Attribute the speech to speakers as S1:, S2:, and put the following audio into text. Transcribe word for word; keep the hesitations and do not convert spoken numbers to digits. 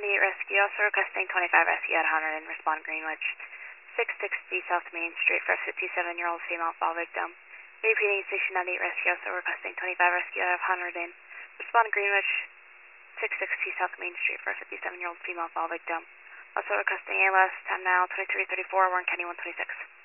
S1: seventy-eight rescue, also requesting twenty-five rescue at one hundred and respond Greenwich. six sixty South Main Street for a fifty-seven-year-old female fall victim. Repeating station ninety-eight rescue, also requesting twenty-five rescue at one hundred and respond Greenwich. six sixty South Main Street for a fifty-seven-year-old female fall victim. Also requesting A L S, time now twenty-three thirty-four, Warren County one twenty-six.